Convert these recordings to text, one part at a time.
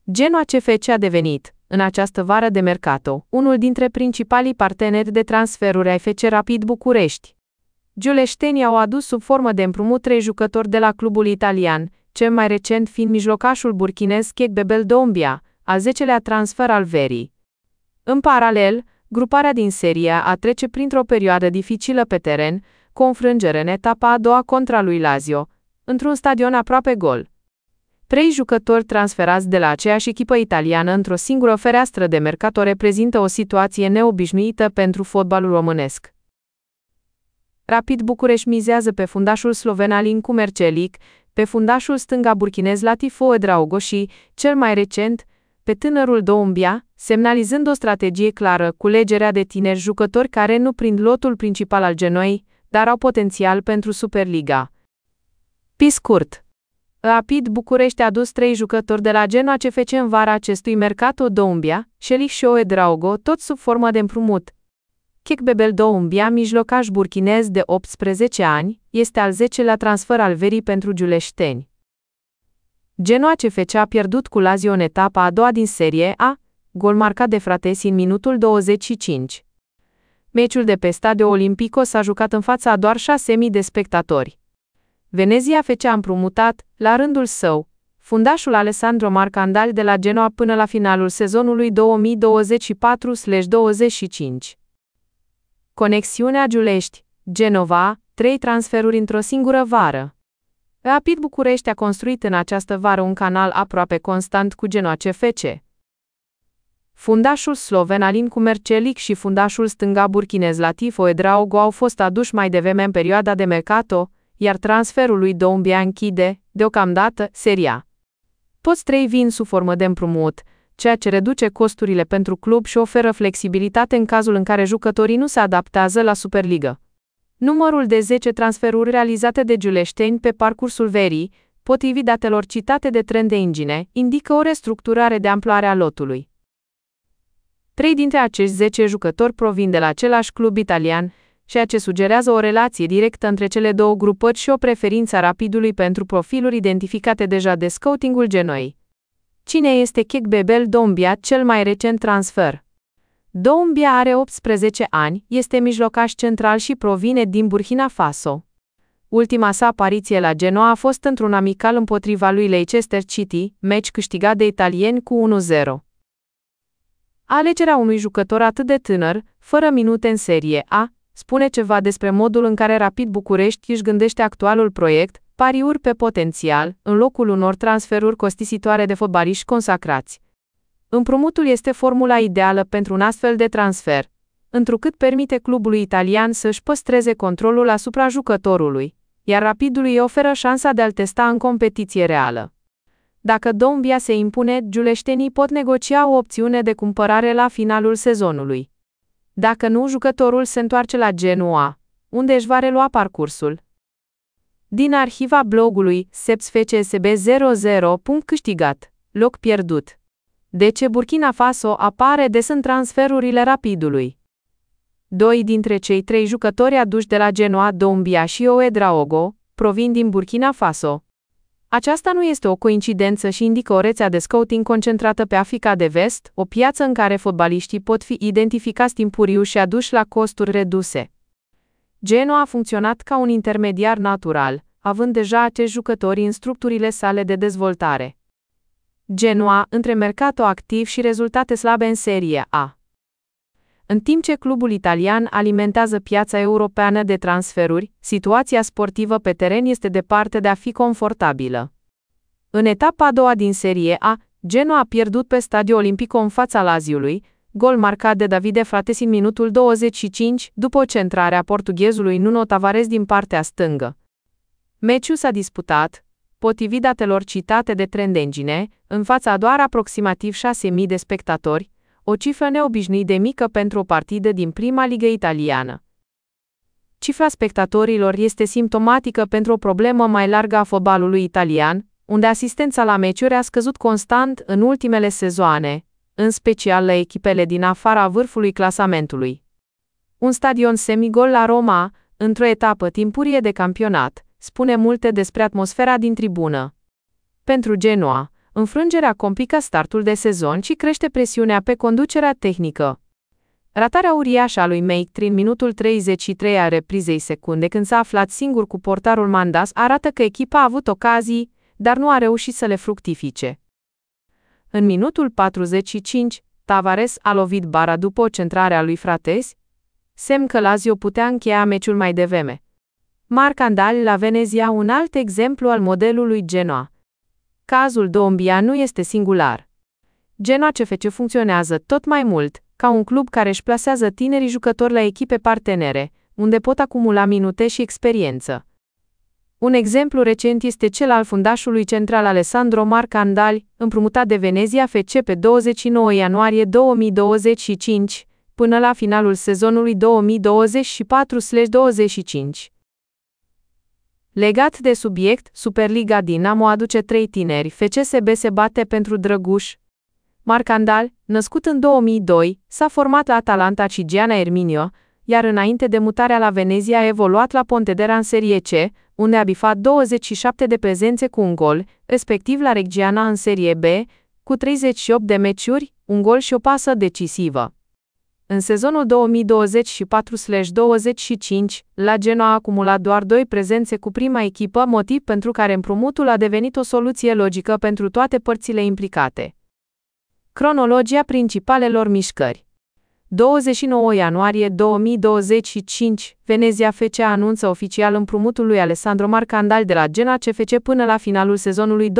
Genoa CFC a devenit, în această vară de mercato, unul dintre principalii parteneri de transferuri ai FC Rapid București. Giuleștenii au adus sub formă de împrumut 3 jucători de la clubul italian, cel mai recent fiind mijlocașul burkinez Kekbebel Doumbia, al 10-lea transfer al verii. În paralel, gruparea din Serie A trece printr-o perioadă dificilă pe teren, cu o înfrângere în etapa a doua contra lui Lazio, într-un stadion aproape gol. 3 jucători transferați de la aceeași echipă italiană într-o singură fereastră de mercato reprezintă o situație neobișnuită pentru fotbalul românesc. Rapid București mizează pe fundașul sloven Alin Kumercelic, pe fundașul stânga burkinez Latif Ouedraogo și, cel mai recent, pe tânărul Doumbia, semnalizând o strategie clară, culegerea de tineri jucători care nu prind lotul principal al Genoei, dar au potențial pentru Superliga. Pe scurt, Rapid București a adus 3 jucători de la Genoa CFC în vara acestui mercato: Doumbia, Șelic și Ouedraogo, tot sub formă de împrumut. Kekbebel Doumbia, mijlocaș burkinez de 18 ani, este al 10-lea transfer al verii pentru giuleșteni. Genoa CFC a pierdut cu Lazio în etapa a doua din Serie A, gol marcat de Fratesi în minutul 25. Meciul de pe Stadio Olimpico s-a jucat în fața a doar 6.000 de spectatori. Venezia FC a împrumutat, la rândul său, fundașul Alessandro Marcandal de la Genoa până la finalul sezonului 2024/25. Conexiunea Giulești-Genova, 3 transferuri într-o singură vară. Rapid București a construit în această vară un canal aproape constant cu Genoa CFC. Fundașul sloven Alin Kumercelic și fundașul stânga burkinez Latif Ouedraogo au fost aduși mai devreme în perioada de mercato, iar transferul lui Doumbia închide, deocamdată, seria. Toți 3 vin sub formă de împrumut, ceea ce reduce costurile pentru club și oferă flexibilitate în cazul în care jucătorii nu se adaptează la Superliga. Numărul de 10 transferuri realizate de giuleșteni pe parcursul verii, potrivit datelor citate de Trend Engine, indică o restructurare de amploare a lotului. 3 dintre acești 10 jucători provin de la același club italian, ceea ce sugerează o relație directă între cele două grupări și o preferință a Rapidului pentru profiluri identificate deja de scoutingul Genoei. Cine este Kekbebel Doumbia, cel mai recent transfer? Doumbia are 18 ani, este mijlocaș central și provine din Burkina Faso. Ultima sa apariție la Genoa a fost într-un amical împotriva lui Leicester City, meci câștigat de italieni cu 1-0. Alegerea unui jucător atât de tânăr, fără minute în Serie A, spune ceva despre modul în care Rapid București își gândește actualul proiect, pariuri pe potențial, în locul unor transferuri costisitoare de fotbaliști consacrați. Împrumutul este formula ideală pentru un astfel de transfer, întrucât permite clubului italian să-și păstreze controlul asupra jucătorului, iar Rapidului îi oferă șansa de a-l testa în competiție reală. Dacă Doumbia se impune, giuleștenii pot negocia o opțiune de cumpărare la finalul sezonului. Dacă nu, jucătorul se întoarce la Genoa, unde își va relua parcursul. Din arhiva blogului SEPSFCSB 00. Câștigat, loc pierdut. De ce Burkina Faso apare des în transferurile Rapidului? 2 dintre cei 3 jucători aduși de la Genoa, Doumbia și Ouedraogo, provin din Burkina Faso. Aceasta nu este o coincidență și indică o rețea de scouting concentrată pe Africa de Vest, o piață în care fotbaliștii pot fi identificați timpuriu și aduși la costuri reduse. Genoa a funcționat ca un intermediar natural, având deja acești jucători în structurile sale de dezvoltare. Genoa, între mercato activ și rezultate slabe în Serie A. În timp ce clubul italian alimentează piața europeană de transferuri, situația sportivă pe teren este departe de a fi confortabilă. În etapa a doua din Serie A, Genoa a pierdut pe Stadio Olimpico în fața Laziului, gol marcat de Davide Fratesi în minutul 25, după o centrare a portughezului Nuno Tavares din partea stângă. Meciul s-a disputat, potrivit datelor citate de Trend Engine, în fața a doar aproximativ 6.000 de spectatori, o cifră neobișnuit de mică pentru o partidă din prima ligă italiană. Cifra spectatorilor este simptomatică pentru o problemă mai largă a fotbalului italian, unde asistența la meciuri a scăzut constant în ultimele sezoane, în special la echipele din afara vârfului clasamentului. Un stadion semigol la Roma, într-o etapă timpurie de campionat, spune multe despre atmosfera din tribună. Pentru Genoa, Înfrângerea complică startul de sezon și crește presiunea pe conducerea tehnică. Ratarea uriașă a lui Meiktri în minutul 33 a reprizei secunde când s-a aflat singur cu portarul Mandas arată că echipa a avut ocazii, dar nu a reușit să le fructifice. În minutul 45, Tavares a lovit bara după o centrare a lui Fratesi, semn că Lazio putea încheia meciul mai devreme. Marc Andal la Venezia, un alt exemplu al modelului Genoa. Cazul Doumbia nu este singular. Genoa CFC funcționează tot mai mult ca un club care își plasează tinerii jucători la echipe partenere, unde pot acumula minute și experiență. Un exemplu recent este cel al fundașului central Alessandro Marc Andal, împrumutat de Venezia FC pe 29 ianuarie 2025, până la finalul sezonului 2024/25. Legat de subiect, Superliga Dinamo aduce 3 tineri, FCSB se bate pentru Drăguș. Marc Andal, născut în 2002, s-a format la Atalanta Cigiana Erminio, iar înainte de mutarea la Venezia a evoluat la Pontedera în Serie C, unde a bifat 27 de prezențe cu un gol, respectiv la Reggiana în Serie B, cu 38 de meciuri, un gol și o pasă decisivă. În sezonul 2024/25, la Genoa a acumulat doar 2 prezențe cu prima echipă, motiv pentru care împrumutul a devenit o soluție logică pentru toate părțile implicate. Cronologia principalelor mișcări. 29 ianuarie 2025, Venezia FC anunță oficial împrumutul lui Alessandro Marc Andal de la Genoa CFC până la finalul sezonului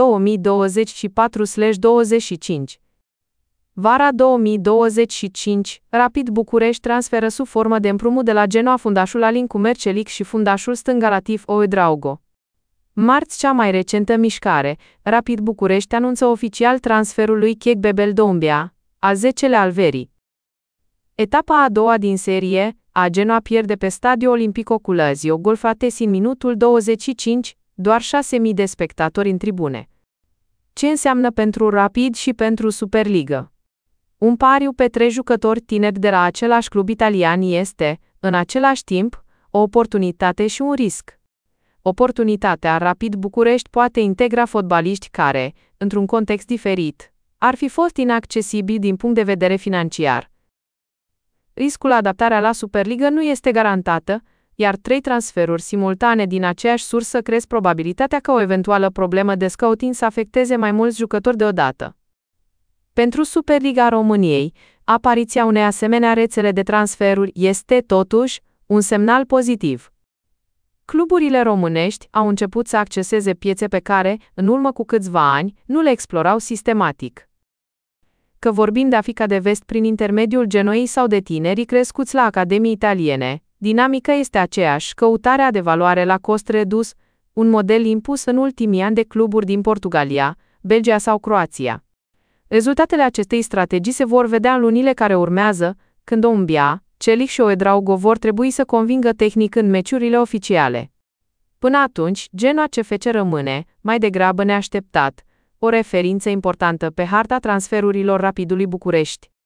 2024/25. Vara 2025, Rapid București transferă sub formă de împrumut de la Genoa fundașul Alin Cumercelic și fundașul stânga Latif Ouedraogo. Marți, cea mai recentă mișcare, Rapid București anunță oficial transferul lui Kekbebel Doumbia, al 10-lea al verii. Etapa a doua din serie, a Genoa pierde pe Stadio Olimpico cu Lazio gol Fratesi în minutul 25, doar 6.000 de spectatori în tribune. Ce înseamnă pentru Rapid și pentru Superliga? Un pariu pe 3 jucători tineri de la același club italian este, în același timp, o oportunitate și un risc. Oportunitatea Rapid București poate integra fotbaliști care, într-un context diferit, ar fi fost inaccesibili din punct de vedere financiar. Riscul adaptarea la Superliga nu este garantată, iar 3 transferuri simultane din aceeași sursă cresc probabilitatea ca o eventuală problemă de scouting să afecteze mai mulți jucători deodată. Pentru Superliga României, apariția unei asemenea rețele de transferuri este, totuși, un semnal pozitiv. Cluburile românești au început să acceseze piețe pe care, în urmă cu câțiva ani, nu le explorau sistematic. Că vorbim de Africa de Vest prin intermediul Genoei sau de tinerii crescuți la academii italiene, dinamica este aceeași, căutarea de valoare la cost redus, un model impus în ultimii ani de cluburi din Portugalia, Belgia sau Croația. Rezultatele acestei strategii se vor vedea în lunile care urmează, când Doumbia, Celic și Ouedraogo vor trebui să convingă tehnic în meciurile oficiale. Până atunci, Genoa CFC rămâne, mai degrabă neașteptat, o referință importantă pe harta transferurilor Rapidului București.